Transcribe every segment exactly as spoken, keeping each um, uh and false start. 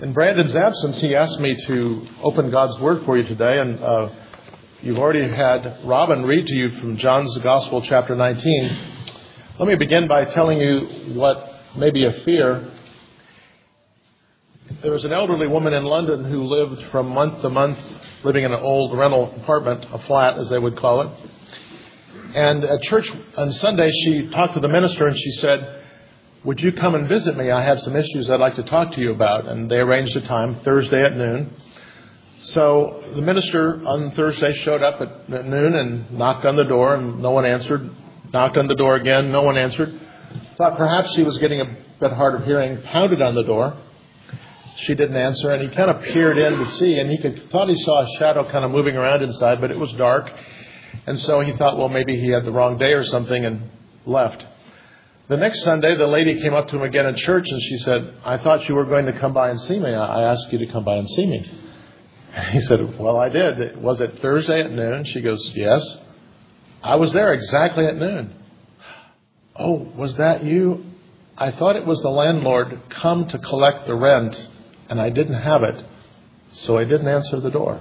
In Brandon's absence, he asked me to open God's Word for you today, and uh, you've already had Robin read to you from John's Gospel, chapter nineteen. Let me begin by telling you what may be a fear. There was an elderly woman in London who lived from month to month, living in an old rental apartment, a flat as they would call it. And at church on Sunday, she talked to the minister and she said, "Would you come and visit me? I have some issues I'd like to talk to you about." And they arranged a time, Thursday at noon. So the minister on Thursday showed up at noon and knocked on the door, and no one answered. Knocked on the door again, no one answered. Thought perhaps she was getting a bit hard of hearing, pounded on the door. She didn't answer, and he kind of peered in to see, and he could, thought he saw a shadow kind of moving around inside, but it was dark. And so he thought, well, maybe he had the wrong day or something, and left. The next Sunday, the lady came up to him again in church, and she said, "I thought you were going to come by and see me. I asked you to come by and see me." He said, "Well, I did. Was it Thursday at noon?" She goes, "Yes. I was there exactly at noon." "Oh, was that you? I thought it was the landlord come to collect the rent, and I didn't have it, so I didn't answer the door."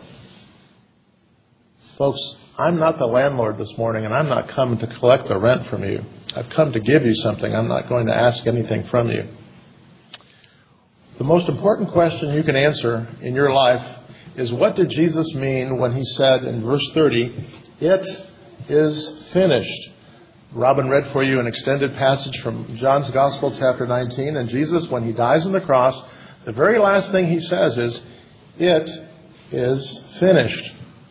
Folks, I'm not the landlord this morning, and I'm not coming to collect the rent from you. I've come to give you something. I'm not going to ask anything from you. The most important question you can answer in your life is, what did Jesus mean when he said in verse thirty, "It is finished"? Robin read for you an extended passage from John's Gospel, chapter nineteen. And Jesus, when he dies on the cross, the very last thing he says is, "It is finished."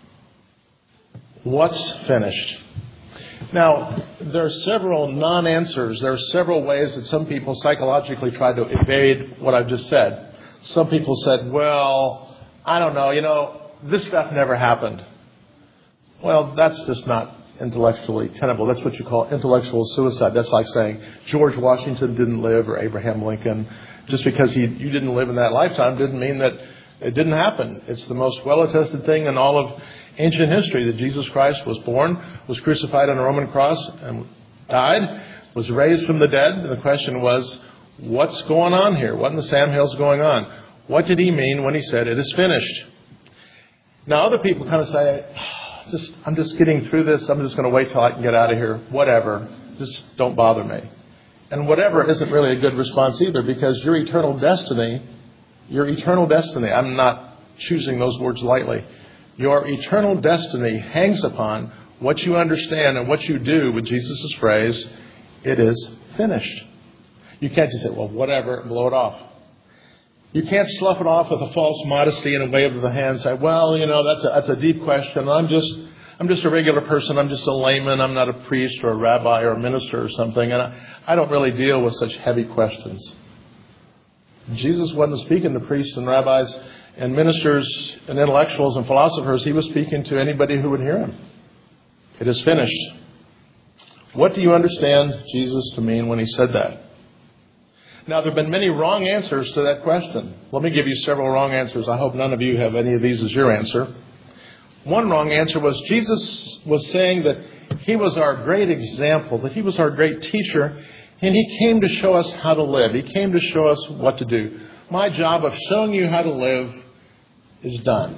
What's finished? Now, there are several non-answers. There are several ways that some people psychologically try to evade what I've just said. Some people said, well, I don't know, you know, this stuff never happened. Well, that's just not intellectually tenable. That's what you call intellectual suicide. That's like saying George Washington didn't live or Abraham Lincoln. Just because he you didn't live in that lifetime didn't mean that it didn't happen. It's the most well-attested thing in all of ancient history that Jesus Christ was born, was crucified on a Roman cross, and died, was raised from the dead. And the question was, what's going on here? What in the sandhills going on? What did he mean when he said, "It is finished"? Now, other people kind of say, just I'm just getting through this. I'm just going to wait till I can get out of here. Whatever. Just don't bother me. And whatever isn't really a good response either, because your eternal destiny, your eternal destiny, I'm not choosing those words lightly. Your eternal destiny hangs upon what you understand and what you do with Jesus' phrase, "It is finished." You can't just say, well, whatever, and blow it off. You can't slough it off with a false modesty and a wave of the hand and say, well, you know, that's a, that's a deep question. I'm just I'm just a regular person. I'm just a layman. I'm not a priest or a rabbi or a minister or something. And I, I don't really deal with such heavy questions. Jesus wasn't speaking to priests and rabbis and ministers and intellectuals and philosophers. He was speaking to anybody who would hear him. It is finished. What do you understand Jesus to mean when he said that? Now, there have been many wrong answers to that question. Let me give you several wrong answers. I hope none of you have any of these as your answer. One wrong answer was Jesus was saying that he was our great example, that he was our great teacher, and he came to show us how to live. He came to show us what to do. My job of showing you how to live is done.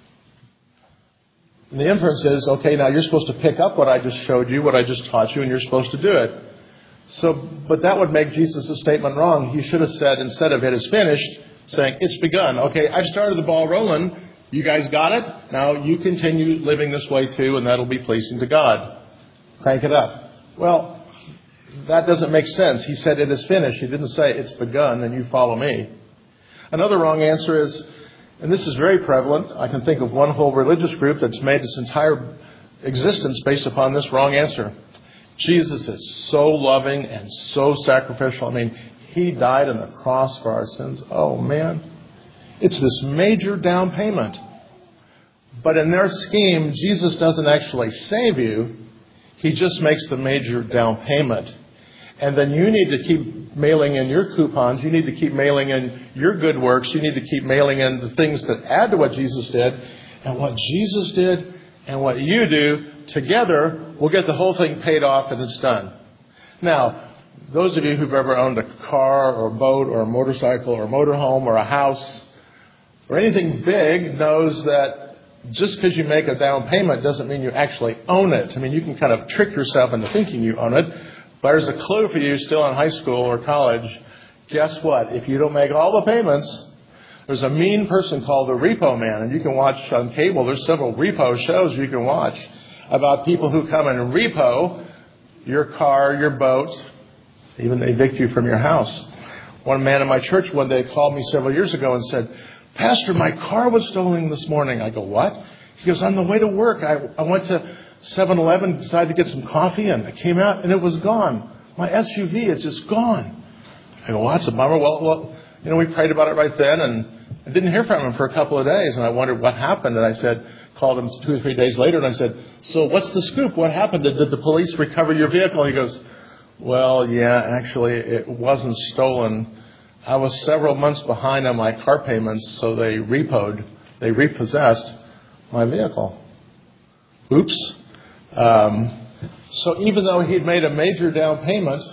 And the inference is, okay, now you're supposed to pick up what I just showed you, what I just taught you, and you're supposed to do it. So, but that would make Jesus' statement wrong. He should have said, instead of "it is finished," saying, "It's begun." Okay, I've started the ball rolling. You guys got it? Now you continue living this way too, and that'll be pleasing to God. Crank it up. Well, that doesn't make sense. He said, "It is finished." He didn't say, "It's begun, and you follow me." Another wrong answer is, and this is very prevalent, I can think of one whole religious group that's made its entire existence based upon this wrong answer. Jesus is so loving and so sacrificial. I mean, he died on the cross for our sins. Oh, man. It's this major down payment. But in their scheme, Jesus doesn't actually save you. He just makes the major down payment. And then you need to keep mailing in your coupons. You need to keep mailing in your good works. You need to keep mailing in the things that add to what Jesus did. And what Jesus did and what you do together will get the whole thing paid off and it's done. Now, those of you who've ever owned a car or a boat or a motorcycle or a motorhome or a house or anything big knows that just because you make a down payment doesn't mean you actually own it. I mean, you can kind of trick yourself into thinking you own it. But there's a clue for you still in high school or college. Guess what? If you don't make all the payments, there's a mean person called the Repo Man. And you can watch on cable. There's several repo shows you can watch about people who come and repo your car, your boat, even evict you from your house. One man in my church one day called me several years ago and said, "Pastor, my car was stolen this morning." I go, "What?" He goes, "On the way to work, I, I went to seven eleven, decided to get some coffee, and I came out, and it was gone. My S U V is just gone." I go, "Well, that's a bummer." Well, well, you know, we prayed about it right then, and I didn't hear from him for a couple of days, and I wondered what happened, and I said, called him two or three days later, and I said, "So what's the scoop? What happened? Did, did the police recover your vehicle?" He goes, "Well, yeah, actually, it wasn't stolen. I was several months behind on my car payments, so they repoed, they repossessed my vehicle." Oops. Um, so even though he'd made a major down payment,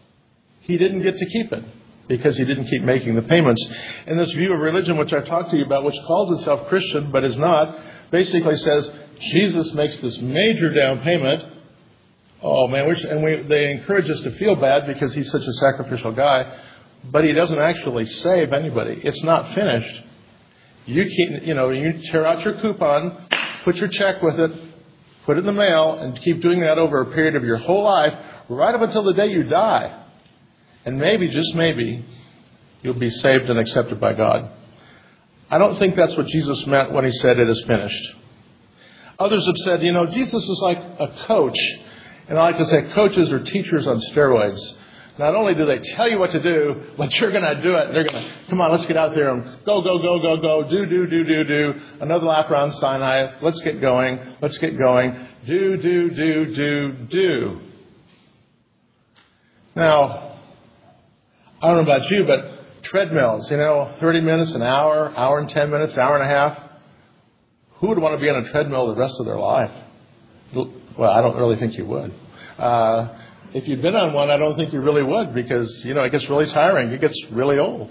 he didn't get to keep it because he didn't keep making the payments. And this view of religion, which I've talked to you about, which calls itself Christian but is not, basically says Jesus makes this major down payment. Oh, man, we, and we, they encourage us to feel bad because he's such a sacrificial guy, but he doesn't actually save anybody. It's not finished. You keep, you know, you tear out your coupon, put your check with it, put it in the mail, and keep doing that over a period of your whole life, right up until the day you die. And maybe, just maybe, you'll be saved and accepted by God. I don't think that's what Jesus meant when he said it is finished. Others have said, you know, Jesus is like a coach. And I like to say coaches are teachers on steroids. Not only do they tell you what to do, but you're going to do it. They're going to, come on, let's get out there and go, go, go, go, go, do, do, do, do, do. Another lap around Sinai. Let's get going. Let's get going. Do, do, do, do, do. Now, I don't know about you, but treadmills, you know, thirty minutes, an hour, hour and ten minutes, hour and a half. Who would want to be on a treadmill the rest of their life? Well, I don't really think you would. Uh, if you'd been on one, I don't think you really would because, you know, it gets really tiring. It gets really old.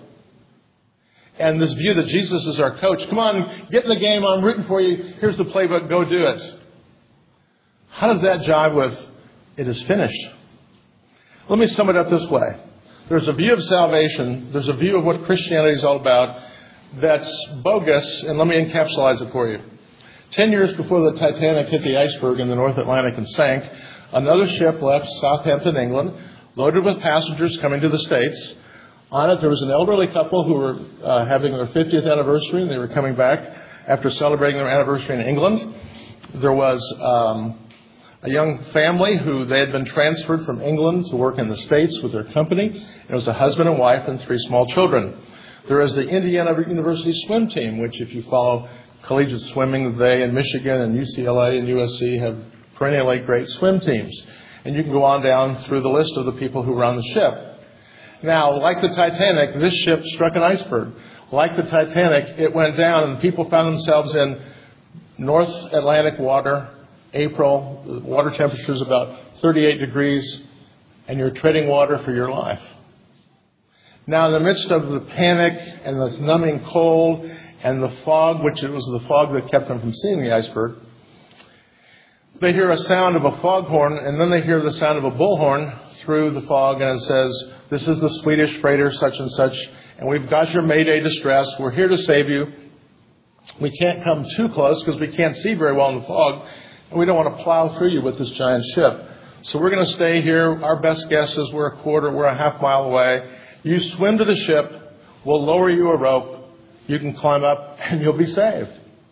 And this view that Jesus is our coach, come on, get in the game. I'm rooting for you. Here's the playbook. Go do it. How does that jive with it is finished? Let me sum it up this way. There's a view of salvation. There's a view of what Christianity is all about that's bogus, and let me encapsulate it for you. Ten years before the Titanic hit the iceberg in the North Atlantic and sank, another ship left Southampton, England, loaded with passengers coming to the States. On it, there was an elderly couple who were uh, having their fiftieth anniversary, and they were coming back after celebrating their anniversary in England. There was um, a young family who they had been transferred from England to work in the States with their company. It was a husband and wife and three small children. There is the Indiana University swim team, which if you follow collegiate swimming, they in Michigan and U C L A and U S C have perennially great swim teams. And you can go on down through the list of the people who were on the ship. Now, like the Titanic, this ship struck an iceberg. Like the Titanic, it went down and people found themselves in North Atlantic water, April. The water temperature is about thirty-eight degrees, and you're treading water for your life. Now, in the midst of the panic and the numbing cold and the fog, which it was the fog that kept them from seeing the iceberg, they hear a sound of a foghorn, and then they hear the sound of a bullhorn through the fog, and it says, "This is the Swedish freighter such and such, and we've got your mayday distress. We're here to save you. We can't come too close because we can't see very well in the fog, and we don't want to plow through you with this giant ship. So we're going to stay here. Our best guess is we're a quarter, we're a half mile away. You swim to the ship. We'll lower you a rope. You can climb up, and you'll be saved."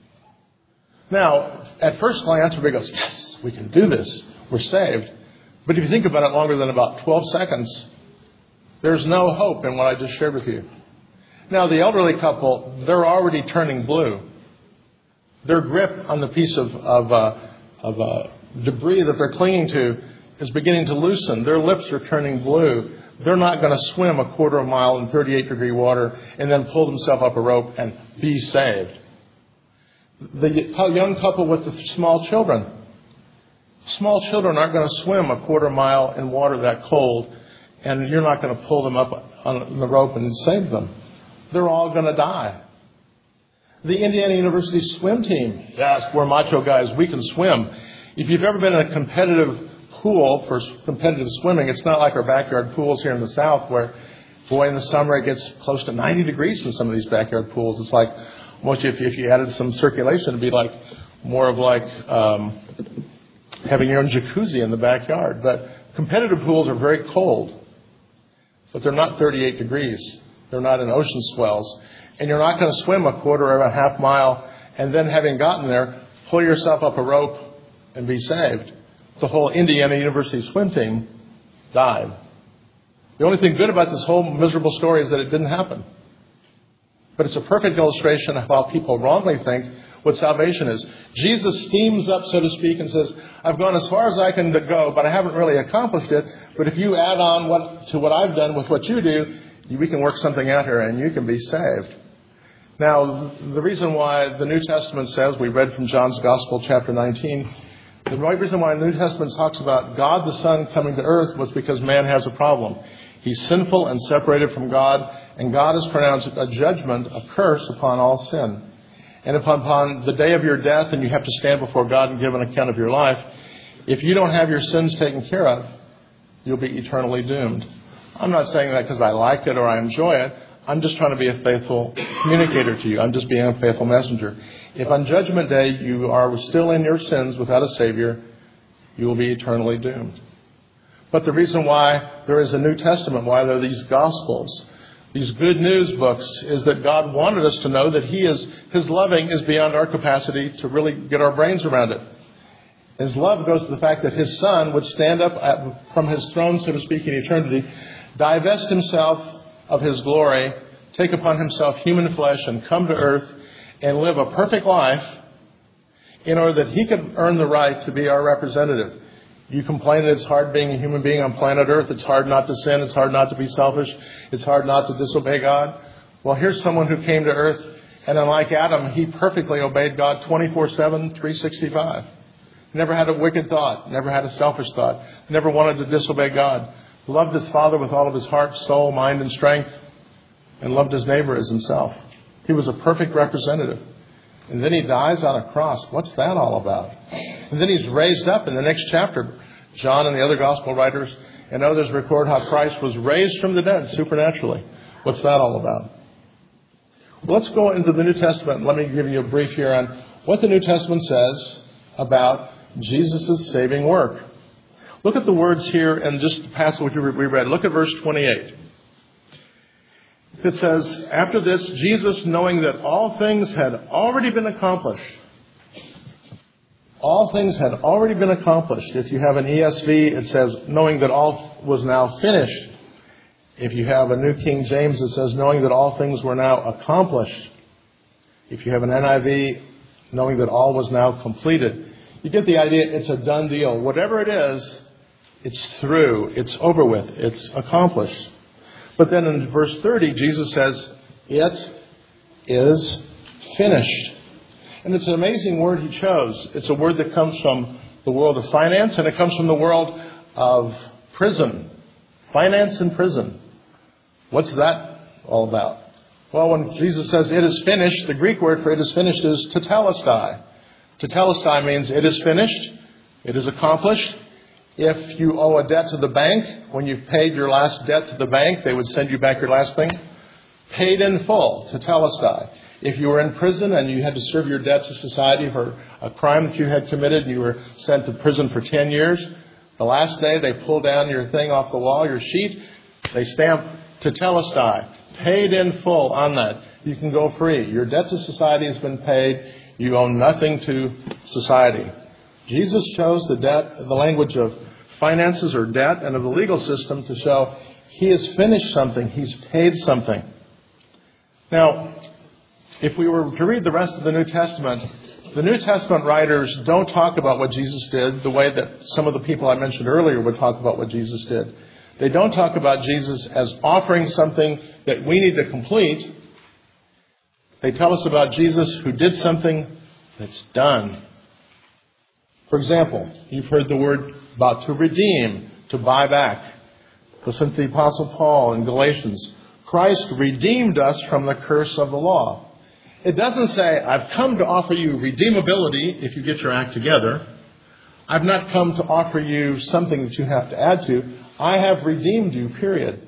Now, at first glance, everybody goes, "Yes, we can do this. We're saved." But if you think about it longer than about twelve seconds, there's no hope in what I just shared with you. Now, the elderly couple, they're already turning blue. Their grip on the piece of, of, uh, of uh, debris that they're clinging to is beginning to loosen. Their lips are turning blue. They're not going to swim a quarter of a mile in thirty-eight degree water and then pull themselves up a rope and be saved. The young couple with the small children. Small children aren't going to swim a quarter mile in water that cold, and you're not going to pull them up on the rope and save them. They're all going to die. The Indiana University swim team. Yes, we're macho guys. We can swim. If you've ever been in a competitive pool for competitive swimming, it's not like our backyard pools here in the South where, boy, in the summer it gets close to ninety degrees in some of these backyard pools. It's like, almost if, if you added some circulation, it'd be like more of like um, having your own jacuzzi in the backyard. But competitive pools are very cold, but they're not thirty-eight degrees. They're not in ocean swells. And you're not going to swim a quarter or a half mile and then, having gotten there, pull yourself up a rope and be saved. The whole Indiana University swim team died. The only thing good about this whole miserable story is that it didn't happen. But it's a perfect illustration of how people wrongly think what salvation is. Jesus steams up, so to speak, and says, I've gone as far as I can go, but I haven't really accomplished it. But if you add on what to what I've done with what you do, we can work something out here and you can be saved. Now, the reason why the New Testament says, we read from John's Gospel, chapter nineteen, the right reason why the New Testament talks about God the Son coming to earth was because man has a problem. He's sinful and separated from God, and God has pronounced a judgment, a curse upon all sin. And upon, upon the day of your death, and you have to stand before God and give an account of your life, if you don't have your sins taken care of, you'll be eternally doomed. I'm not saying that because I like it or I enjoy it. I'm just trying to be a faithful communicator to you. I'm just being a faithful messenger. If on Judgment Day you are still in your sins without a Savior, you will be eternally doomed. But the reason why there is a New Testament, why there are these Gospels, these good news books, is that God wanted us to know that He is, His loving is beyond our capacity to really get our brains around it. His love goes to the fact that His Son would stand up at, from His throne, so to speak, in eternity, divest Himself of His glory, take upon Himself human flesh and come to earth and live a perfect life in order that He could earn the right to be our representative. You complain that it's hard being a human being on planet Earth. It's hard not to sin. It's hard not to be selfish. It's hard not to disobey God. Well, here's someone who came to earth, and unlike Adam, he perfectly obeyed God twenty-four seven, three sixty-five. Never had a wicked thought. Never had a selfish thought. Never wanted to disobey God. Loved his Father with all of his heart, soul, mind, and strength, and loved his neighbor as himself. He was a perfect representative. And then he dies on a cross. What's that all about? And then he's raised up in the next chapter. John and the other gospel writers and others record how Christ was raised from the dead supernaturally. What's that all about? Well, let's go into the New Testament. Let me give you a brief here on what the New Testament says about Jesus' saving work. Look at the words here in just the passage we read. Look at verse twenty-eight. It says, after this, Jesus, knowing that all things had already been accomplished. All things had already been accomplished. If you have an E S V, it says, knowing that all was now finished. If you have a New King James, it says, knowing that all things were now accomplished. If you have an N I V, knowing that all was now completed. You get the idea. It's a done deal. Whatever it is, it's through. It's over with. It's accomplished. But then in verse thirty, Jesus says, it is finished. And it's an amazing word he chose. It's a word that comes from the world of finance, and it comes from the world of prison. Finance and prison. What's that all about? Well, when Jesus says it is finished, the Greek word for it is finished is tetelestai. Tetelestai means it is finished, it is accomplished. If you owe a debt to the bank, when you've paid your last debt to the bank, they would send you back your last thing. Paid in full, tetelestai. If you were in prison and you had to serve your debt to society for a crime that you had committed and you were sent to prison for ten years, the last day they pull down your thing off the wall, your sheet, they stamp tetelestai, paid in full on that. You can go free. Your debt to society has been paid. You owe nothing to society. Jesus chose the debt, the language of finances or debt and of the legal system to show he has finished something. He's paid something. Now, if we were to read the rest of the New Testament, the New Testament writers don't talk about what Jesus did the way that some of the people I mentioned earlier would talk about what Jesus did. They don't talk about Jesus as offering something that we need to complete. They tell us about Jesus who did something that's done. For example, you've heard the word about to redeem, to buy back. Listen to the Apostle Paul in Galatians. Christ redeemed us from the curse of the law. It doesn't say, I've come to offer you redeemability if you get your act together. I've not come to offer you something that you have to add to. I have redeemed you, period.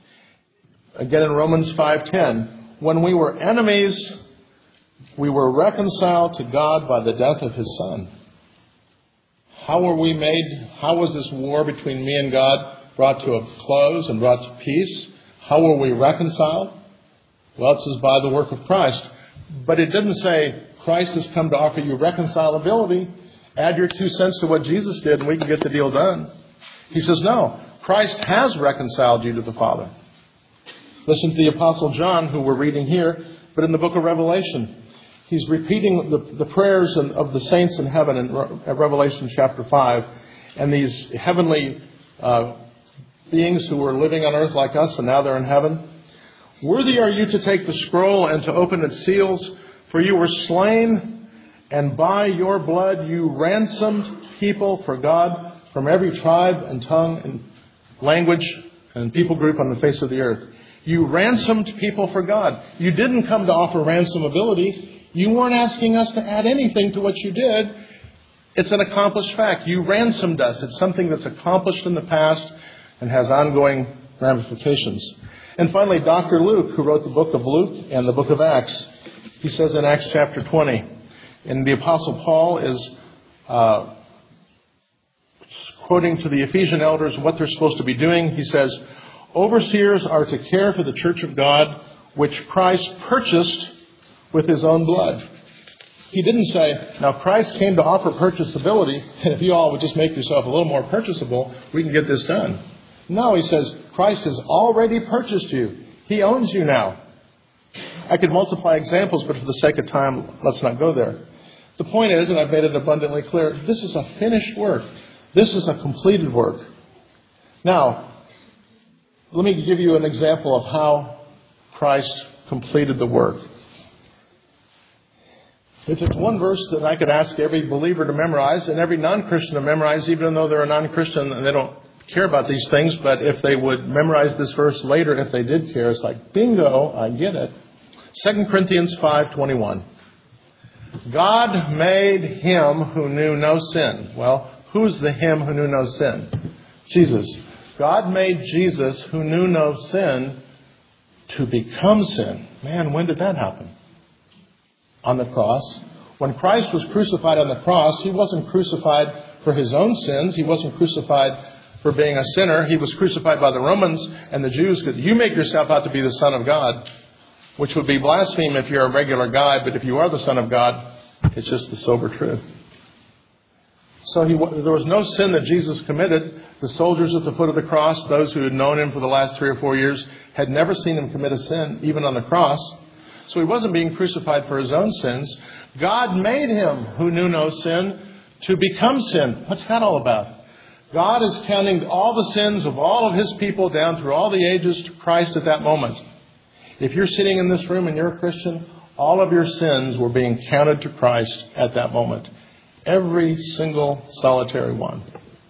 Again in Romans five ten, when we were enemies, we were reconciled to God by the death of His Son. How were we made, how was this war between me and God brought to a close and brought to peace? How were we reconciled? Well, it says by the work of Christ. But it didn't say Christ has come to offer you reconcilability. Add your two cents to what Jesus did and we can get the deal done. He says, no, Christ has reconciled you to the Father. Listen to the Apostle John, who we're reading here, but in the book of Revelation. He's repeating the, the prayers of the saints in heaven in Revelation chapter five. And these heavenly uh, beings who were living on earth like us, and now they're in heaven. Worthy are you to take the scroll and to open its seals, for you were slain, and by your blood you ransomed people for God from every tribe and tongue and language and people group on the face of the earth. You ransomed people for God. You didn't come to offer ransomability. You weren't asking us to add anything to what you did. It's an accomplished fact. You ransomed us. It's something that's accomplished in the past and has ongoing ramifications. And finally, Doctor Luke, who wrote the book of Luke and the book of Acts, he says in Acts chapter twenty, and the Apostle Paul is uh, quoting to the Ephesian elders what they're supposed to be doing. He says, overseers are to care for the church of God, which Christ purchased with His own blood. He didn't say, now Christ came to offer purchasability, and if you all would just make yourself a little more purchasable, we can get this done. No, he says, Christ has already purchased you. He owns you now. I could multiply examples, but for the sake of time, let's not go there. The point is, and I've made it abundantly clear, this is a finished work. This is a completed work. Now, let me give you an example of how Christ completed the work. If it's one verse that I could ask every believer to memorize and every non-Christian to memorize, even though they're a non-Christian and they don't care about these things, but if they would memorize this verse later, if they did care, it's like, bingo, I get it. Second Corinthians five twenty-one. God made Him who knew no sin. Well, who's the Him who knew no sin? Jesus. God made Jesus, who knew no sin, to become sin. Man, when did that happen? On the cross. When Christ was crucified on the cross, He wasn't crucified for His own sins. He wasn't crucified for being a sinner. He was crucified by the Romans and the Jews because you make yourself out to be the Son of God, which would be blasphemy if you're a regular guy, but if you are the Son of God, it's just the sober truth. So he, there was no sin that Jesus committed. The soldiers at the foot of the cross, those who had known Him for the last three or four years, had never seen Him commit a sin, even on the cross. So He wasn't being crucified for His own sins. God made Him who knew no sin to become sin. What's that all about? God is counting all the sins of all of His people down through all the ages to Christ at that moment. If you're sitting in this room and you're a Christian, all of your sins were being counted to Christ at that moment. Every single solitary one.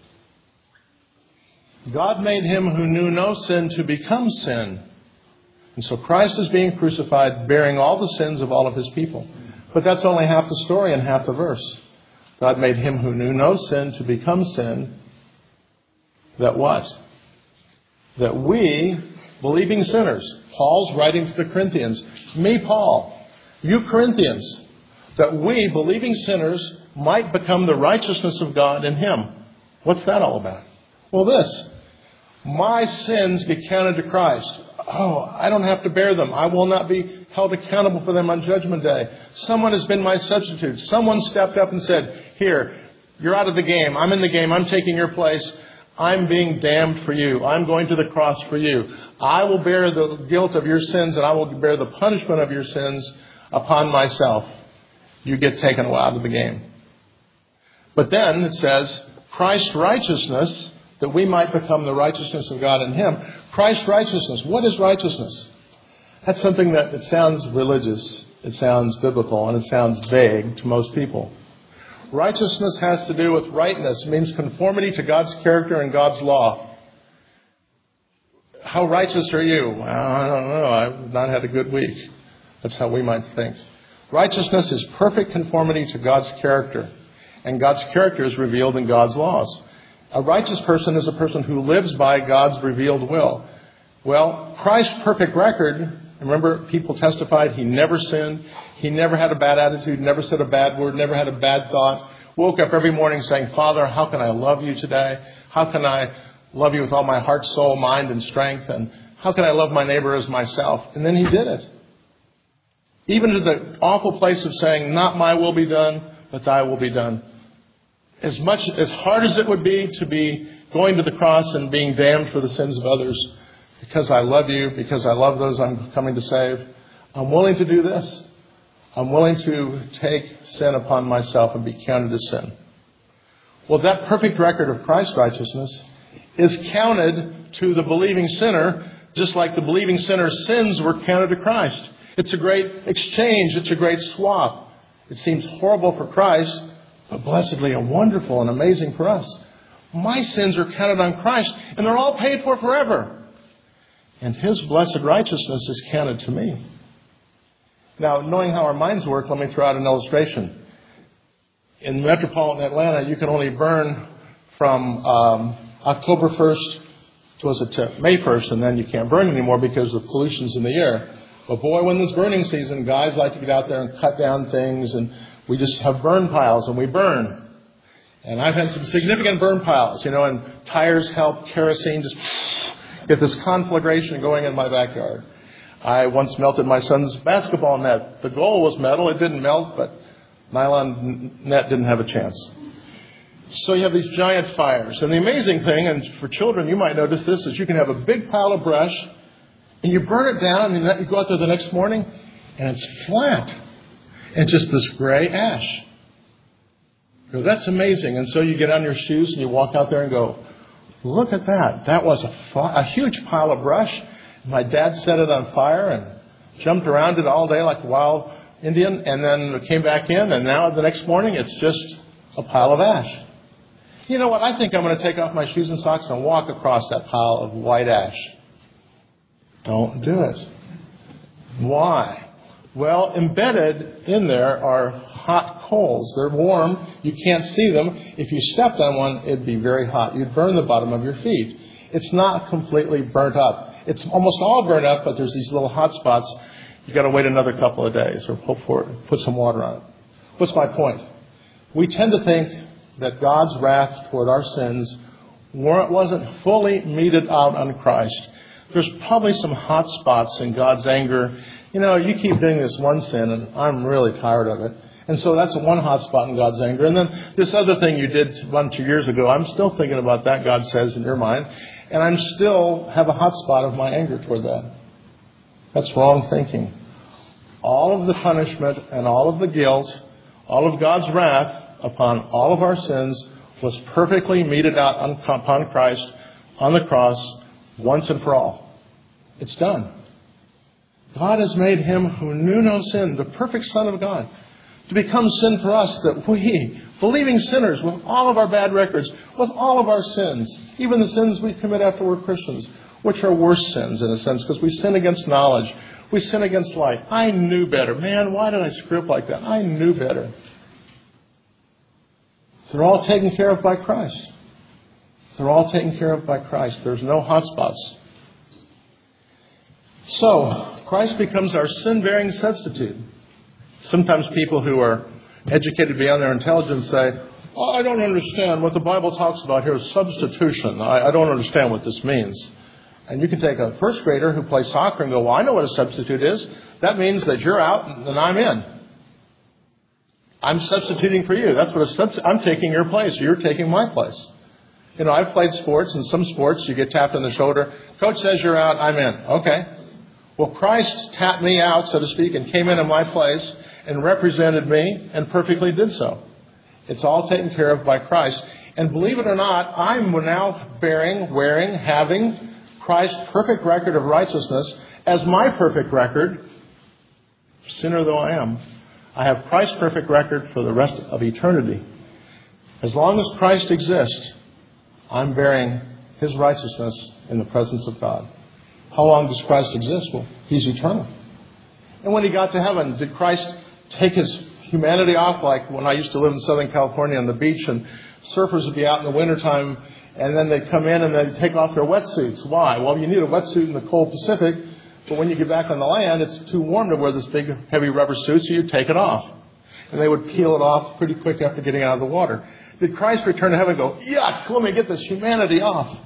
God made Him who knew no sin to become sin. And so Christ is being crucified, bearing all the sins of all of His people. But that's only half the story and half the verse. God made Him who knew no sin to become sin. That what? That we, believing sinners, Paul's writing to the Corinthians, me, Paul, you Corinthians, that we, believing sinners, might become the righteousness of God in Him. What's that all about? Well, this. My sins get counted to Christ. Oh, I don't have to bear them. I will not be held accountable for them on Judgment Day. Someone has been my substitute. Someone stepped up and said, here, you're out of the game. I'm in the game. I'm taking your place. I'm being damned for you. I'm going to the cross for you. I will bear the guilt of your sins and I will bear the punishment of your sins upon myself. You get taken out of the game. But then it says, Christ's righteousness, that we might become the righteousness of God in Him. Christ's righteousness. What is righteousness? That's something that it sounds religious, it sounds biblical, and it sounds vague to most people. Righteousness has to do with rightness. It means conformity to God's character and God's law. How righteous are you? Well, I don't know. I've not had a good week. That's how we might think. Righteousness is perfect conformity to God's character, and God's character is revealed in God's laws. A righteous person is a person who lives by God's revealed will. Well, Christ's perfect record, remember, people testified he never sinned, he never had a bad attitude, never said a bad word, never had a bad thought, woke up every morning saying, Father, how can I love you today? How can I love you with all my heart, soul, mind, and strength? And how can I love my neighbor as myself? And then he did it. Even to the awful place of saying, not my will be done, but thy will be done. As much, as hard as it would be to be going to the cross and being damned for the sins of others, because I love you, because I love those I'm coming to save, I'm willing to do this. I'm willing to take sin upon myself and be counted as sin. Well, that perfect record of Christ's righteousness is counted to the believing sinner, just like the believing sinner's sins were counted to Christ. It's a great exchange. It's a great swap. It seems horrible for Christ, but blessedly and wonderful and amazing for us. My sins are counted on Christ, and they're all paid for forever. And His blessed righteousness is counted to me. Now, knowing how our minds work, let me throw out an illustration. In metropolitan Atlanta, you can only burn from um, October first to, was it to May first, and then you can't burn anymore because the pollution's in the air. But boy, when there's burning season, guys like to get out there and cut down things, and we just have burn piles, and we burn. And I've had some significant burn piles, you know, and tires help, kerosene, just get this conflagration going in my backyard. I once melted my son's basketball net. The goal was metal. It didn't melt, but nylon net didn't have a chance. So you have these giant fires. And the amazing thing, and for children you might notice this, is you can have a big pile of brush, and you burn it down, and you go out there the next morning, and it's flat. And just this gray ash. So that's amazing. And so you get on your shoes, and you walk out there and go, look at that. That was a, a huge pile of brush. My dad set it on fire and jumped around it all day like a wild Indian, and then came back in, and now the next morning it's just a pile of ash. You know what? I think I'm going to take off my shoes and socks and walk across that pile of white ash. Don't do it. Why? Well, embedded in there are hot coals. They're warm. You can't see them. If you stepped on one, it'd be very hot. You'd burn the bottom of your feet. It's not completely burnt up. It's almost all burnt up, but there's these little hot spots. You've got to wait another couple of days or hope for it, put some water on it. What's my point? We tend to think that God's wrath toward our sins wasn't fully meted out on Christ. There's probably some hot spots in God's anger. You know, you keep doing this one sin, and I'm really tired of it. And so that's one hot spot in God's anger. And then this other thing you did one, two years ago, I'm still thinking about that, God says, in your mind. And I'm still have a hot spot of my anger toward that. That's wrong thinking. All of the punishment and all of the guilt, all of God's wrath upon all of our sins was perfectly meted out upon Christ on the cross once and for all. It's done. God has made Him who knew no sin, the perfect Son of God, to become sin for us, that we, believing sinners with all of our bad records, with all of our sins, even the sins we commit after we're Christians, which are worse sins in a sense, because we sin against knowledge. We sin against light. I knew better. Man, why did I screw up like that? I knew better. They're all taken care of by Christ. They're all taken care of by Christ. There's no hot spots. So, Christ becomes our sin-bearing substitute. Sometimes people who are educated beyond their intelligence say, oh, I don't understand what the Bible talks about here is substitution. I, I don't understand what this means. And you can take a first grader who plays soccer and go, well, I know what a substitute is. That means that you're out and I'm in. I'm substituting for you. That's what a substitute. I'm taking your place. You're taking my place. You know, I've played sports. In some sports, you get tapped on the shoulder. Coach says you're out. I'm in. Okay. Well, Christ tapped me out, so to speak, and came into my place and represented me and perfectly did so. It's all taken care of by Christ. And believe it or not, I'm now bearing, wearing, having Christ's perfect record of righteousness as my perfect record, sinner though I am. I have Christ's perfect record for the rest of eternity. As long as Christ exists, I'm bearing His righteousness in the presence of God. How long does Christ exist? Well, He's eternal. And when He got to heaven, did Christ take his humanity off, like when I used to live in Southern California on the beach, and surfers would be out in the wintertime, and then they'd come in and they'd take off their wetsuits. Why? Well, you need a wetsuit in the cold Pacific, but when you get back on the land, it's too warm to wear this big, heavy rubber suit, so you take it off. And they would peel it off pretty quick after getting out of the water. Did Christ return to heaven and go, yuck, let me get this humanity off?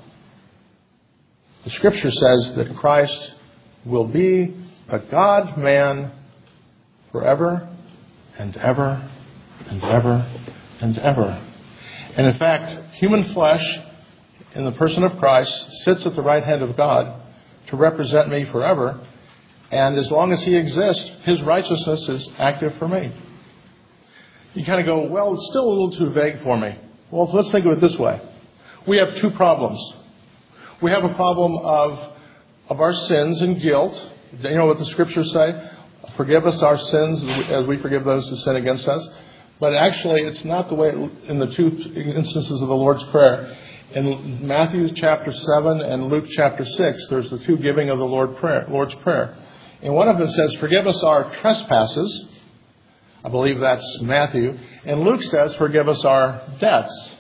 The Scripture says that Christ will be a God-man forever and ever and ever and ever. And in fact, human flesh in the person of Christ sits at the right hand of God to represent me forever. And as long as he exists, his righteousness is active for me. You kind of go, well, it's still a little too vague for me. Well, let's think of it this way. We have two problems. We have a problem of, of our sins and guilt. You know what the Scriptures say? Forgive us our sins as we forgive those who sin against us. But actually, it's not the way it, in the two instances of the Lord's Prayer. In Matthew chapter seven and Luke chapter six, there's the two giving of the Lord prayer, Lord's Prayer. And one of them says, forgive us our trespasses. I believe that's Matthew. And Luke says, forgive us our debts.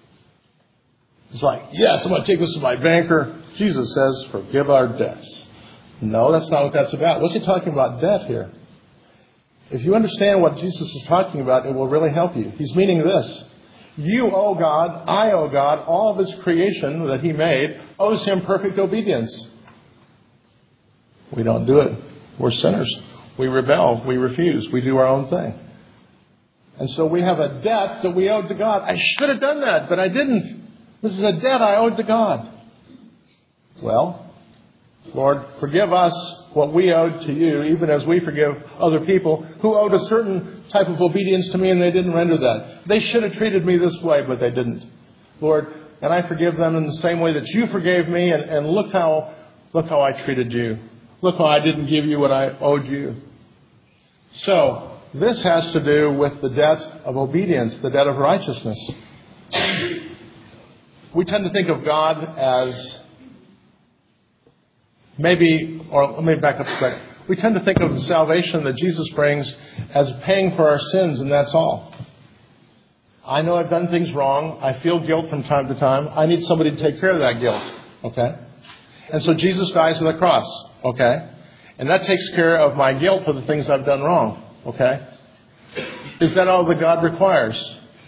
It's like, yes, I'm going to take this to my banker. Jesus says, forgive our debts. No, that's not what that's about. What's he talking about debt here? If you understand what Jesus is talking about, it will really help you. He's meaning this. You owe God, I owe God, all of his creation that he made owes him perfect obedience. We don't do it. We're sinners. We rebel. We refuse. We do our own thing. And so we have a debt that we owed to God. I should have done that, but I didn't. This is a debt I owed to God. Well, Lord, forgive us what we owed to you, even as we forgive other people who owed a certain type of obedience to me and they didn't render that. They should have treated me this way, but they didn't. Lord, and I forgive them in the same way that you forgave me, and, and look how look how I treated you. Look how I didn't give you what I owed you. So, this has to do with the debt of obedience, the debt of righteousness. We tend to think of God as maybe, or let me back up a second. We tend to think of the salvation that Jesus brings as paying for our sins, and that's all. I know I've done things wrong. I feel guilt from time to time. I need somebody to take care of that guilt. Okay? And so Jesus dies on the cross. Okay? And that takes care of my guilt for the things I've done wrong. Okay? Is that all that God requires?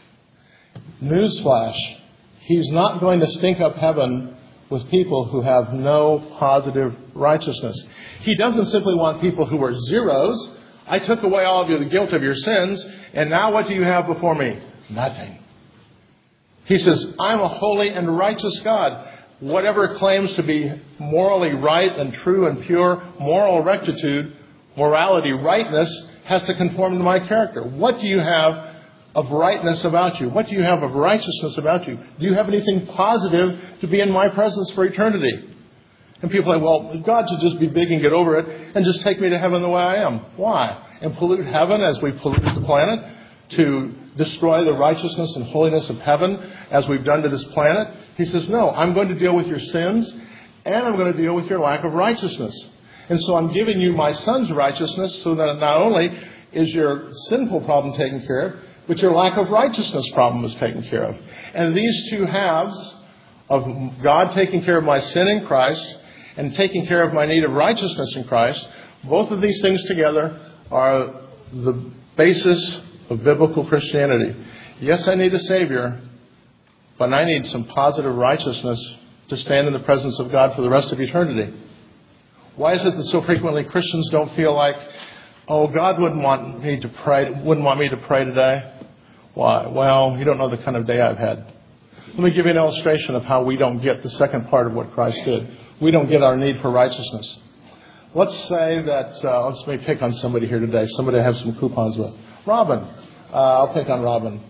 Newsflash. He's not going to stink up heaven with people who have no positive righteousness. He doesn't simply want people who are zeros. I took away all of you, the guilt of your sins, and now what do you have before me? Nothing. He says, I'm a holy and righteous God. Whatever claims to be morally right and true and pure, moral rectitude, morality, rightness, has to conform to my character. What do you have of rightness about you? What do you have of righteousness about you? Do you have anything positive to be in my presence for eternity? And people say, well, God should just be big and get over it and just take me to heaven the way I am. Why? And pollute heaven as we pollute the planet? To destroy the righteousness and holiness of heaven as we've done to this planet? He says, no, I'm going to deal with your sins and I'm going to deal with your lack of righteousness. And so I'm giving you my Son's righteousness so that not only is your sinful problem taken care of, but your lack of righteousness problem is taken care of. And these two halves of God taking care of my sin in Christ and taking care of my need of righteousness in Christ, both of these things together are the basis of biblical Christianity. Yes, I need a Savior, but I need some positive righteousness to stand in the presence of God for the rest of eternity. Why is it that so frequently Christians don't feel like, oh, God wouldn't want me to pray, wouldn't want me to pray today? Why? Well, you don't know the kind of day I've had. Let me give you an illustration of how we don't get the second part of what Christ did. We don't get our need for righteousness. Let's say that, uh, let's maybe pick on somebody here today, somebody I have some coupons with. Robin. Uh, I'll pick on Robin.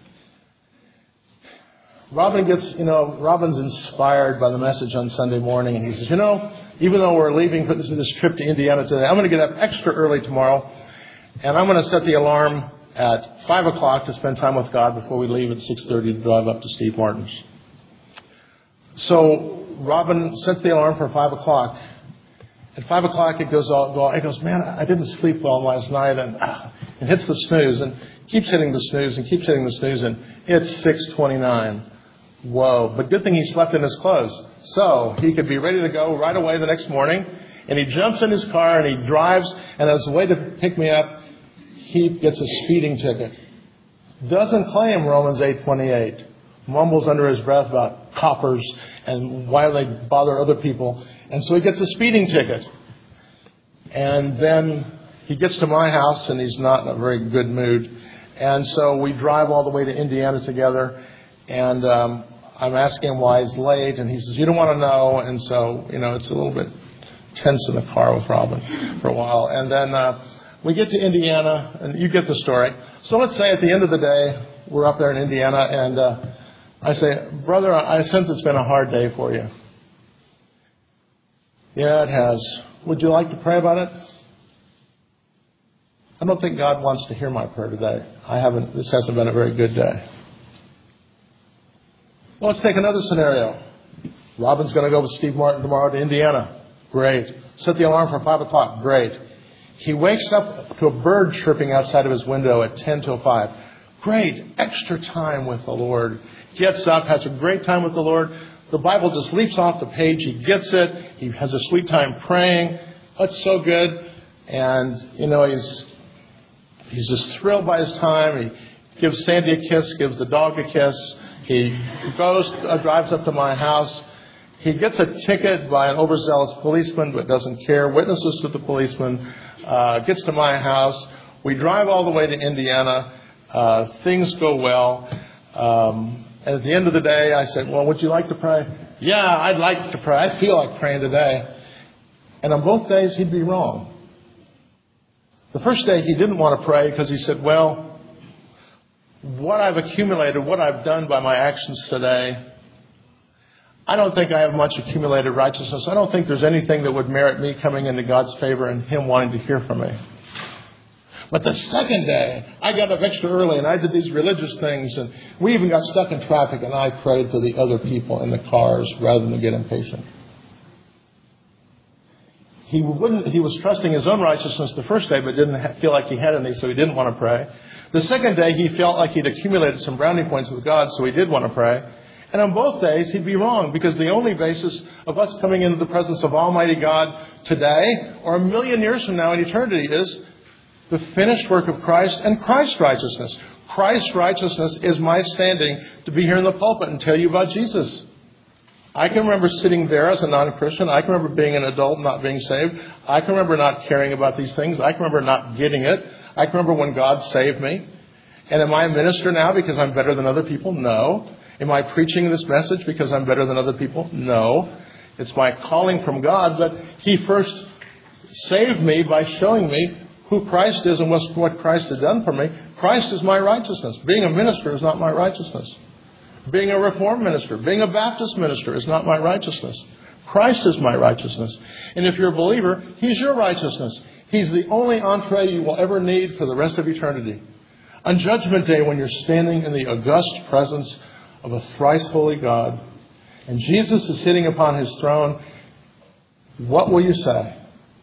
Robin gets, you know, Robin's inspired by the message on Sunday morning, and he says, you know, even though we're leaving for this, this trip to Indiana today, I'm going to get up extra early tomorrow, and I'm going to set the alarm at five o'clock to spend time with God before we leave at six thirty to drive up to Steve Martin's. So Robin sets the alarm for five o'clock. At five o'clock, it goes all, it goes, man, I didn't sleep well last night, and, and hits the snooze and keeps hitting the snooze and keeps hitting the snooze, and it's six twenty-nine. Whoa. But good thing he slept in his clothes. So he could be ready to go right away the next morning. And he jumps in his car and he drives. And as a way to pick me up, he gets a speeding ticket. Doesn't claim Romans eight twenty-eight. Mumbles under his breath about coppers and why they bother other people. And so he gets a speeding ticket. And then he gets to my house and he's not in a very good mood. And so we drive all the way to Indiana together. And um, I'm asking him why he's late. And he says, you don't want to know. And so, you know, it's a little bit tense in the car with Robin for a while. And then uh, we get to Indiana, and you get the story. So let's say at the end of the day, we're up there in Indiana, and uh, I say, brother, I sense it's been a hard day for you. Yeah, it has. Would you like to pray about it? I don't think God wants to hear my prayer today. I haven't. This hasn't been a very good day. Well, let's take another scenario. Robin's going to go with Steve Martin tomorrow to Indiana. Great. Set the alarm for five o'clock. Great. He wakes up to a bird chirping outside of his window at ten till five. Great. Extra time with the Lord. Gets up, has a great time with the Lord. The Bible just leaps off the page. He gets it. He has a sweet time praying. That's so good. And, you know, he's he's just thrilled by his time. He gives Sandy a kiss, gives the dog a kiss. He goes, uh, drives up to my house. He gets a ticket by an overzealous policeman but doesn't care. Witnesses to the policeman. Uh, gets to my house. We drive all the way to Indiana. Uh, things go well. Um, and at the end of the day, I said, well, would you like to pray? Yeah, I'd like to pray. I feel like praying today. And on both days, he'd be wrong. The first day, he didn't want to pray because he said, well, what I've accumulated, what I've done by my actions today, I don't think I have much accumulated righteousness. I don't think there's anything that would merit me coming into God's favor and him wanting to hear from me. But the second day, I got up extra early and I did these religious things, and we even got stuck in traffic, and I prayed for the other people in the cars rather than get impatient. He wouldn't. He was trusting his own righteousness the first day, but didn't feel like he had any, so he didn't want to pray. The second day, he felt like he'd accumulated some brownie points with God, so he did want to pray. And on both days, he'd be wrong, because the only basis of us coming into the presence of Almighty God today or a million years from now in eternity is the finished work of Christ and Christ's righteousness. Christ's righteousness is my standing to be here in the pulpit and tell you about Jesus. I can remember sitting there as a non-Christian. I can remember being an adult and not being saved. I can remember not caring about these things. I can remember not getting it. I can remember when God saved me. And am I a minister now because I'm better than other people? No. Am I preaching this message because I'm better than other people? No. It's my calling from God, but He first saved me by showing me who Christ is and what Christ has done for me. Christ is my righteousness. Being a minister is not my righteousness. Being a Reformed minister, being a Baptist minister is not my righteousness. Christ is my righteousness. And if you're a believer, He's your righteousness. He's the only entree you will ever need for the rest of eternity. On Judgment Day, when you're standing in the august presence of a thrice holy God, and Jesus is sitting upon His throne, what will you say?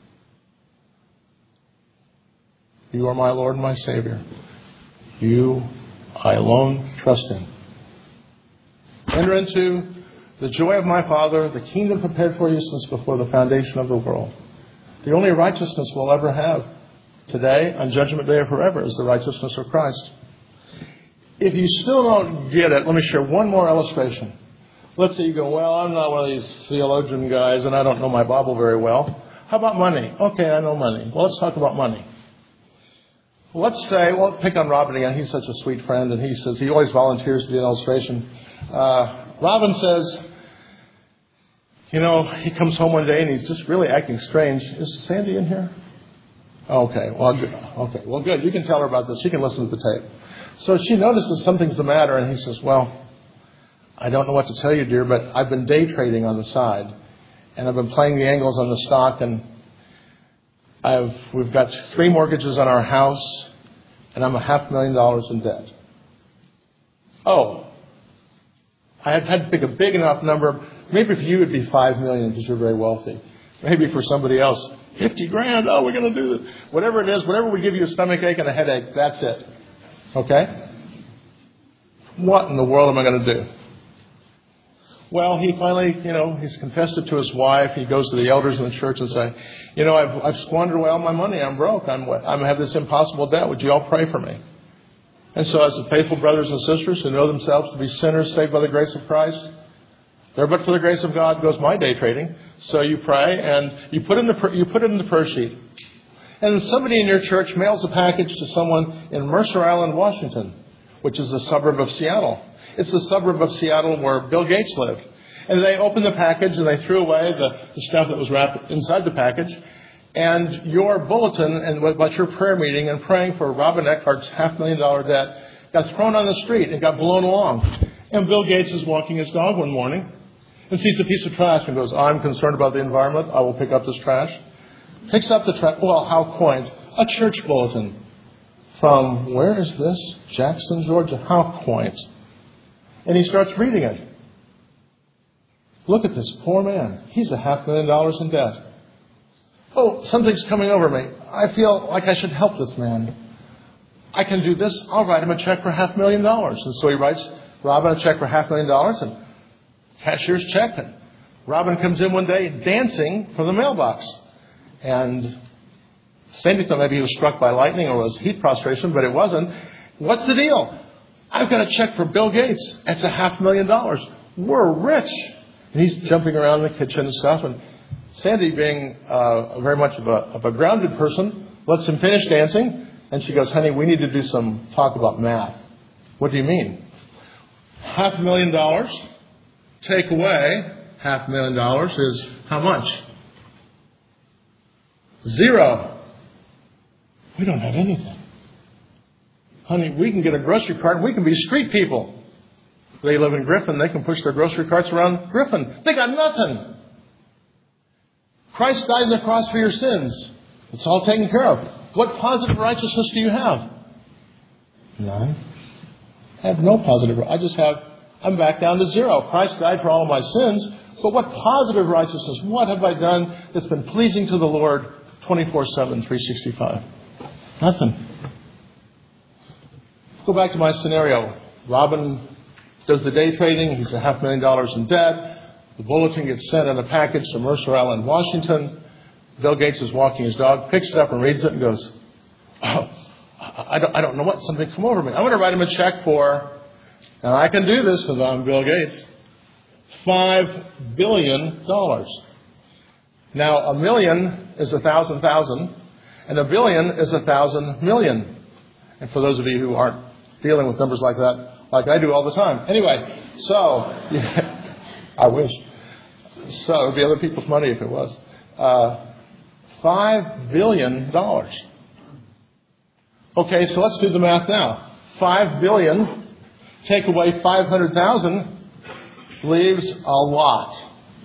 You are my Lord and my Savior. You, I alone, trust in. Enter into the joy of my Father, the kingdom prepared for you since before the foundation of the world. The only righteousness we'll ever have today, on Judgment Day, or forever, is the righteousness of Christ. If you still don't get it, let me share one more illustration. Let's say you go, well, I'm not one of these theologian guys and I don't know my Bible very well. How about money? Okay, I know money. Well, let's talk about money. Let's say, well, pick on Robin again. He's such a sweet friend, and he says he always volunteers to do an illustration. Uh, Robin says, you know, he comes home one day and he's just really acting strange. Is Sandy in here? Okay, well, good. Okay, well, good. You can tell her about this. She can listen to the tape. So she notices something's the matter, and he says, well, I don't know what to tell you, dear, but I've been day trading on the side, and I've been playing the angles on the stock, and I've we've got three mortgages on our house, and I'm a half million dollars in debt. Oh, I had had to pick a big enough number. Maybe for you it would be five million because you're very wealthy. Maybe for somebody else, fifty grand, oh, we're going to do this. Whatever it is, whatever would give you a stomach ache and a headache, that's it. Okay? What in the world am I going to do? Well, he finally, you know, he's confessed it to his wife. He goes to the elders in the church and say, you know, I've, I've squandered away all my money. I'm broke. I'm, I have this impossible debt. Would you all pray for me? And so as the faithful brothers and sisters who know themselves to be sinners saved by the grace of Christ, there but for the grace of God goes my day trading. So you pray and you put in the you put it in the prayer sheet. And somebody in your church mails a package to someone in Mercer Island, Washington, which is a suburb of Seattle. It's the suburb of Seattle where Bill Gates lived. And they opened the package and they threw away the, the stuff that was wrapped inside the package. And your bulletin and about your prayer meeting and praying for Robin Eckhart's half million dollar debt got thrown on the street and got blown along. And Bill Gates is walking his dog one morning and sees a piece of trash and goes, I'm concerned about the environment. I will pick up this trash. Picks up the trash. Well, how quaint. A church bulletin from, where is this? Jackson, Georgia. How quaint. And he starts reading it. Look at this poor man. He's a half million dollars in debt. Oh, something's coming over me. I feel like I should help this man. I can do this. I'll write him a check for half a million dollars. And so he writes Robin a check for half a million dollars and cashier's check. And Robin comes in one day dancing from the mailbox. And Sandy thought maybe he was struck by lightning or was heat prostration, but it wasn't. What's the deal? I've got a check for Bill Gates. That's a half million dollars. We're rich. And he's jumping around in the kitchen and stuff. And Sandy, being uh, very much of a, of a grounded person, lets him finish dancing. And she goes, honey, we need to do some talk about math. What do you mean? Half a million dollars. Take away half a million dollars is how much? Zero. We don't have anything. Honey, we can get a grocery cart and we can be street people. They live in Griffin. They can push their grocery carts around Griffin. They got nothing. Christ died on the cross for your sins. It's all taken care of. What positive righteousness do you have? None. I have no positive. I just have, I'm back down to zero. Christ died for all of my sins. But what positive righteousness? What have I done that's been pleasing to the Lord twenty-four seven, three sixty-five? Nothing. Go back to my scenario. Robin does the day trading. He's a half million dollars in debt. The bulletin gets sent in a package to Mercer Island, Washington. Bill Gates is walking his dog, picks it up and reads it and goes, oh, I don't, I don't know what, something come over me. I'm going to write him a check for, and I can do this because I'm Bill Gates, five billion dollars. Now, a million is a thousand thousand, and a billion is a thousand million. And for those of you who aren't dealing with numbers like that, like I do all the time. Anyway, so, yeah, I wish. So it would be other people's money if it was. Uh, Five billion dollars. Okay, so let's do the math now. Five billion, take away five hundred thousand, leaves a lot.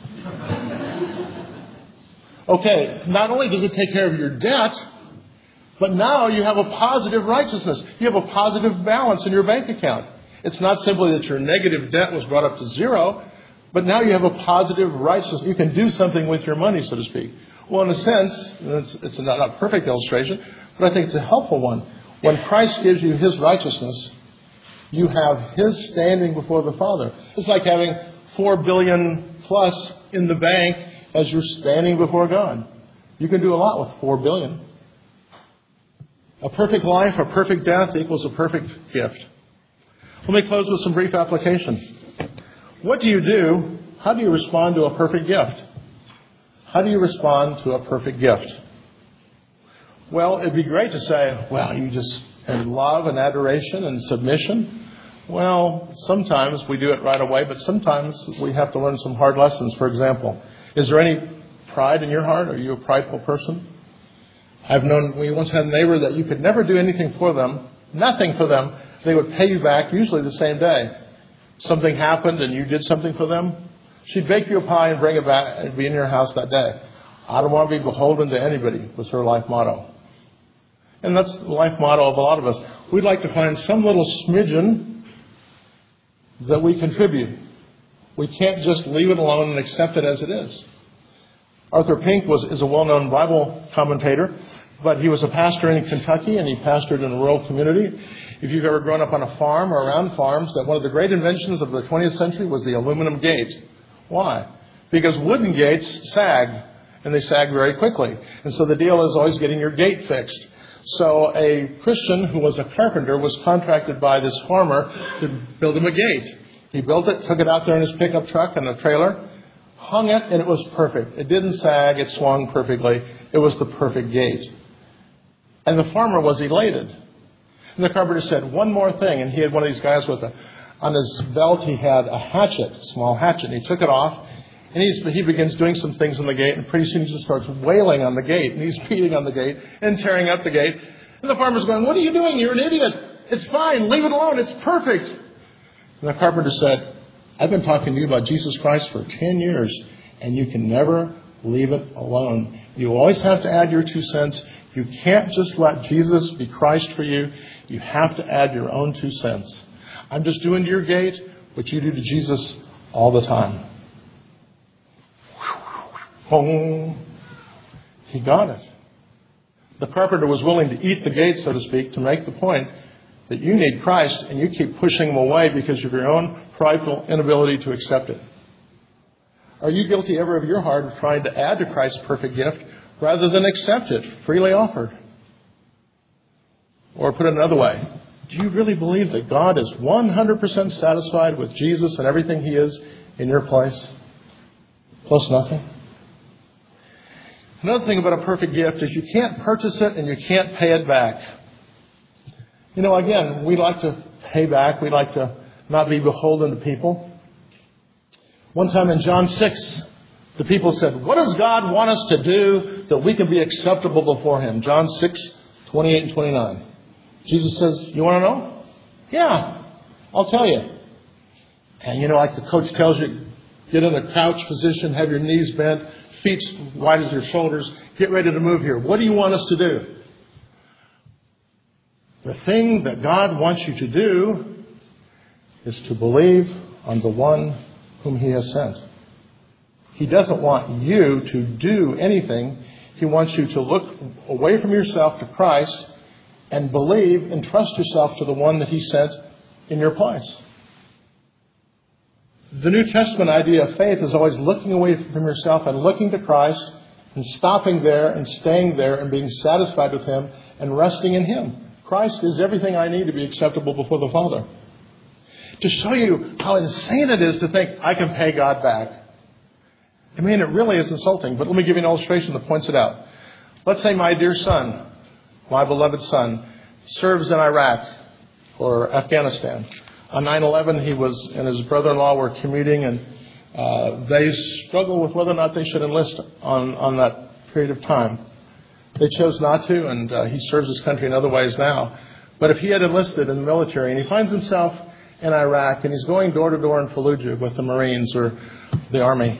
Okay, not only does it take care of your debt, but now you have a positive righteousness. You have a positive balance in your bank account. It's not simply that your negative debt was brought up to zero, but now you have a positive righteousness. You can do something with your money, so to speak. Well, in a sense, it's, it's not a perfect illustration, but I think it's a helpful one. When Christ gives you His righteousness, you have His standing before the Father. It's like having four billion plus in the bank as you're standing before God. You can do a lot with four billion. A perfect life, a perfect death equals a perfect gift. Let me close with some brief application. What do you do? How do you respond to a perfect gift? How do you respond to a perfect gift? Well, it'd be great to say, well, you just in love and adoration and submission. Well, sometimes we do it right away, but sometimes we have to learn some hard lessons. For example, is there any pride in your heart? Are you a prideful person? I've known, we once had a neighbor that you could never do anything for them, nothing for them. They would pay you back usually the same day. Something happened and you did something for them. She'd bake you a pie and bring it back and be in your house that day. I don't want to be beholden to anybody was her life motto. And that's the life motto of a lot of us. We'd like to find some little smidgen that we contribute. We can't just leave it alone and accept it as it is. Arthur Pink was, is a well-known Bible commentator, but he was a pastor in Kentucky, and he pastored in a rural community. If you've ever grown up on a farm or around farms, that one of the great inventions of the twentieth century was the aluminum gate. Why? Because wooden gates sag, and they sag very quickly. And so the deal is always getting your gate fixed. So a Christian who was a carpenter was contracted by this farmer to build him a gate. He built it, took it out there in his pickup truck and a trailer, hung it, and it was perfect. It didn't sag, it swung perfectly. It was the perfect gate. And the farmer was elated. And the carpenter said, one more thing. And he had one of these guys with a, on his belt, he had a hatchet, a small hatchet. And he took it off, and he's, he begins doing some things on the gate. And pretty soon he just starts wailing on the gate. And he's beating on the gate and tearing up the gate. And the farmer's going, what are you doing? You're an idiot. It's fine. Leave it alone. It's perfect. And the carpenter said, I've been talking to you about Jesus Christ for ten years, and you can never leave it alone. You always have to add your two cents. You can't just let Jesus be Christ for you. You have to add your own two cents. I'm just doing to your gate what you do to Jesus all the time. He got it. The carpenter was willing to eat the gate, so to speak, to make the point that you need Christ, and you keep pushing him away because of your own prideful inability to accept it. Are you guilty ever of your heart of trying to add to Christ's perfect gift rather than accept it freely offered? Or put it another way, do you really believe that God is one hundred percent satisfied with Jesus and everything he is in your place? Plus nothing. Another thing about a perfect gift is you can't purchase it and you can't pay it back. You know, again, we like to pay back. We like to not be beholden to people. One time in John six, the people said, what does God want us to do that we can be acceptable before him? John six, twenty-eight and twenty-nine. Jesus says, you want to know? Yeah, I'll tell you. And you know, like the coach tells you, get in a crouch position, have your knees bent, feet wide as your shoulders, get ready to move here. What do you want us to do? The thing that God wants you to do is to believe on the one whom he has sent. He doesn't want you to do anything. He wants you to look away from yourself to Christ and believe and trust yourself to the one that he sent in your place. The New Testament idea of faith is always looking away from yourself and looking to Christ and stopping there and staying there and being satisfied with him and resting in him. Christ is everything I need to be acceptable before the Father. To show you how insane it is to think I can pay God back. I mean, it really is insulting, but let me give you an illustration that points it out. Let's say my dear son, my beloved son, serves in Iraq or Afghanistan. On nine eleven, he was and his brother-in-law were commuting, and uh, they struggled with whether or not they should enlist on, on that period of time. They chose not to, and uh, he serves his country in other ways now. But if he had enlisted in the military, and he finds himself in Iraq, and he's going door to door in Fallujah with the Marines or the Army,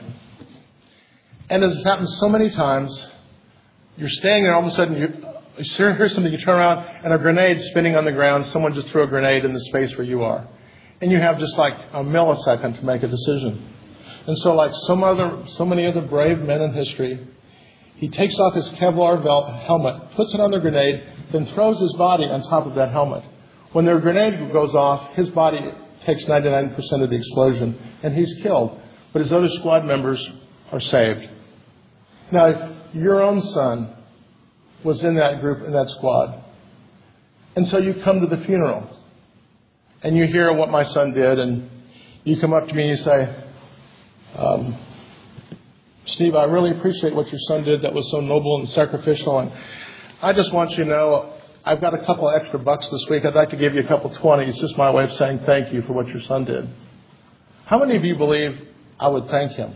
and as has happened so many times, you're staying there, all of a sudden you You hear something, you turn around, and a grenade spinning on the ground. Someone just threw a grenade in the space where you are. And you have just like a millisecond to make a decision. And so like some other, so many other brave men in history, he takes off his Kevlar helmet, puts it on the grenade, then throws his body on top of that helmet. When the grenade goes off, his body takes ninety-nine percent of the explosion, and he's killed. But his other squad members are saved. Now, your own son was in that group, in that squad. And so you come to the funeral and you hear what my son did, and you come up to me and you say, um, Steve, I really appreciate what your son did. That was so noble and sacrificial. And I just want you to know, I've got a couple of extra bucks this week. I'd like to give you a couple twenty. It's just my way of saying thank you for what your son did. How many of you believe I would thank him?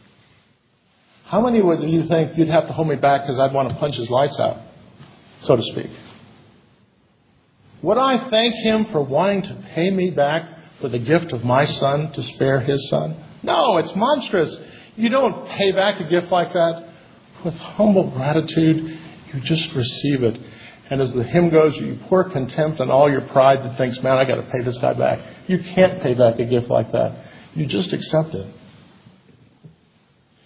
How many would you think you'd have to hold me back because I'd want to punch his lights out, so to speak? Would I thank him for wanting to pay me back for the gift of my son to spare his son? No, it's monstrous. You don't pay back a gift like that. With humble gratitude, you just receive it. And as the hymn goes, you pour contempt on all your pride that thinks, man, I got to pay this guy back. You can't pay back a gift like that. You just accept it.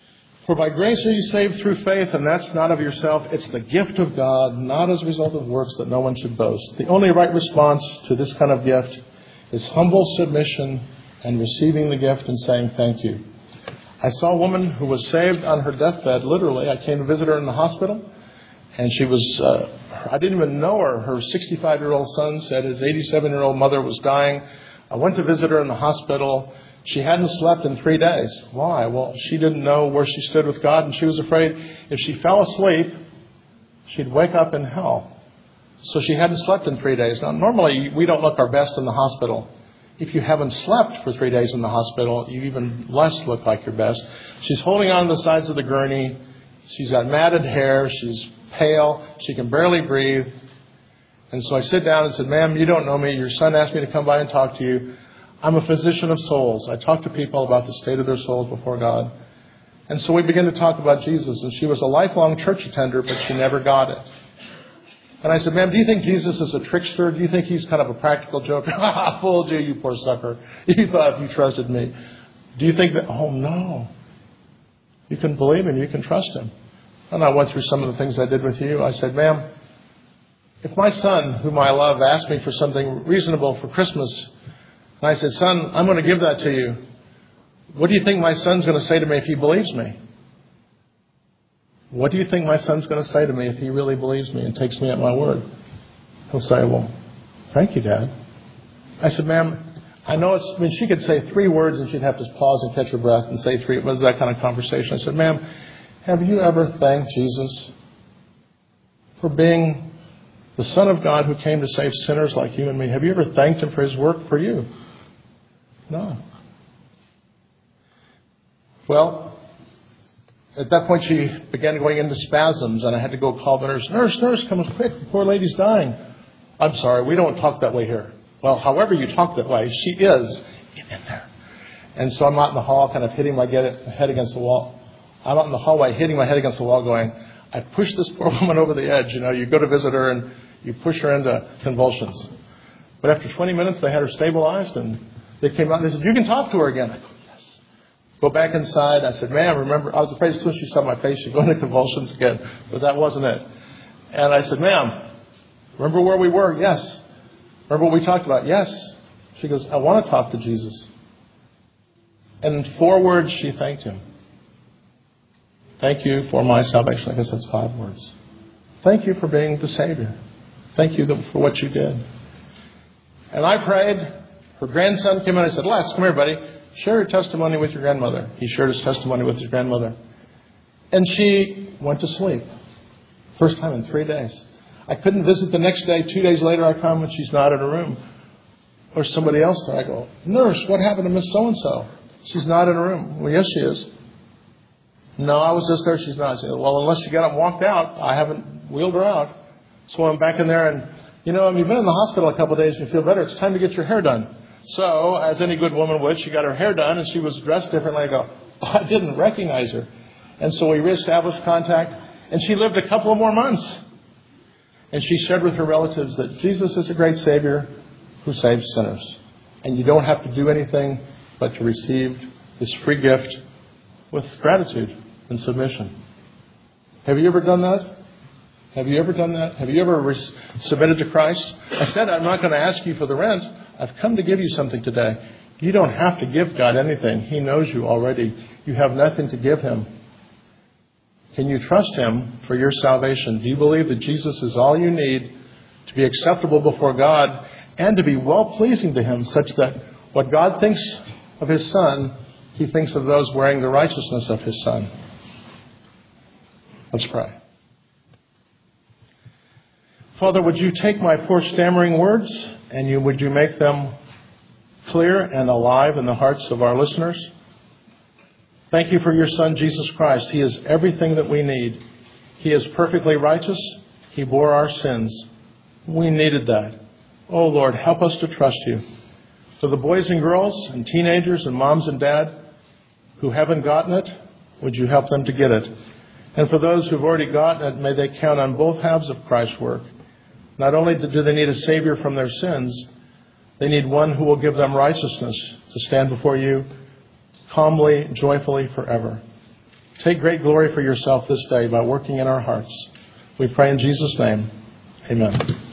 For by grace are you saved through faith, and that's not of yourself. It's the gift of God, not as a result of works, that no one should boast. The only right response to this kind of gift is humble submission and receiving the gift and saying thank you. I saw a woman who was saved on her deathbed, literally. I came to visit her in the hospital, and she was, uh, I didn't even know her. Her sixty-five-year-old son said his eighty-seven-year-old mother was dying. I went to visit her in the hospital. She hadn't slept in three days. Why? Well, she didn't know where she stood with God, and she was afraid if she fell asleep, she'd wake up in hell. So she hadn't slept in three days. Now, normally, we don't look our best in the hospital. If you haven't slept for three days in the hospital, you even less look like your best. She's holding on to the sides of the gurney. She's got matted hair. She's pale. She can barely breathe. And so I sit down and said, ma'am, you don't know me. Your son asked me to come by and talk to you. I'm a physician of souls. I talk to people about the state of their souls before God. And so we began to talk about Jesus. And she was a lifelong church attender, but she never got it. And I said, ma'am, do you think Jesus is a trickster? Do you think he's kind of a practical joker? I fooled you, you poor sucker. You thought you trusted me. Do you think that? Oh, no. You can believe him. You can trust him. And I went through some of the things I did with you. I said, ma'am, if my son, whom I love, asked me for something reasonable for Christmas, and I said, son, I'm going to give that to you. What do you think my son's going to say to me if he believes me? What do you think my son's going to say to me if he really believes me and takes me at my word? He'll say, well, thank you, Dad. I said, ma'am, I know it's, I mean, she could say three words and she'd have to pause and catch her breath and say three. It was that kind of conversation. I said, ma'am, have you ever thanked Jesus for being the Son of God who came to save sinners like you and me? Have you ever thanked him for his work for you? No. Well, at that point she began going into spasms, and I had to go call the nurse. Nurse, nurse, come quick. The poor lady's dying. I'm sorry, we don't talk that way here. Well, however you talk that way, she is. Get in there. And so I'm out in the hall, kind of hitting my head against the wall. I'm out in the hallway, hitting my head against the wall, going, I pushed this poor woman over the edge. You know, you go to visit her and you push her into convulsions. But after twenty minutes, they had her stabilized, and they came out and they said, you can talk to her again. I go, yes. Go back inside. I said, ma'am, remember, I was afraid as soon as she saw my face, she'd go into convulsions again. But that wasn't it. And I said, ma'am, remember where we were? Yes. Remember what we talked about? Yes. She goes, I want to talk to Jesus. And in four words, she thanked him. Thank you for my salvation. I guess that's five words. Thank you for being the Savior. Thank you for what you did. And I prayed. Her grandson came in. I said, Les, come here, buddy. Share your testimony with your grandmother. He shared his testimony with his grandmother. And she went to sleep. First time in three days. I couldn't visit the next day. Two days later, I come and she's not in her room. Or somebody else there. I go, nurse, what happened to Miss So-and-so? She's not in her room. Well, yes, she is. No, I was just there. She's not. She said, well, unless she got up and walked out, I haven't wheeled her out. So I'm back in there and, you know, you've been in the hospital a couple of days and you feel better. It's time to get your hair done. So, as any good woman would, she got her hair done and she was dressed differently. I go, oh, I didn't recognize her. And so we reestablished contact and she lived a couple of more months. And she shared with her relatives that Jesus is a great Savior who saves sinners. And you don't have to do anything but to receive this free gift with gratitude and submission. Have you ever done that? Have you ever done that? Have you ever re- submitted to Christ? I said, I'm not going to ask you for the rent. I've come to give you something today. You don't have to give God anything. He knows you already. You have nothing to give him. Can you trust him for your salvation? Do you believe that Jesus is all you need to be acceptable before God and to be well-pleasing to him, such that what God thinks of his Son, he thinks of those wearing the righteousness of his Son? Let's pray. Father, would you take my poor stammering words and you would you make them clear and alive in the hearts of our listeners? Thank you for your Son, Jesus Christ. He is everything that we need. He is perfectly righteous. He bore our sins. We needed that. Oh, Lord, help us to trust you. For the boys and girls and teenagers and moms and dad who haven't gotten it, would you help them to get it? And for those who've already gotten it, may they count on both halves of Christ's work. Not only do they need a Savior from their sins, they need one who will give them righteousness to stand before you calmly, joyfully, forever. Take great glory for yourself this day by working in our hearts. We pray in Jesus' name. Amen.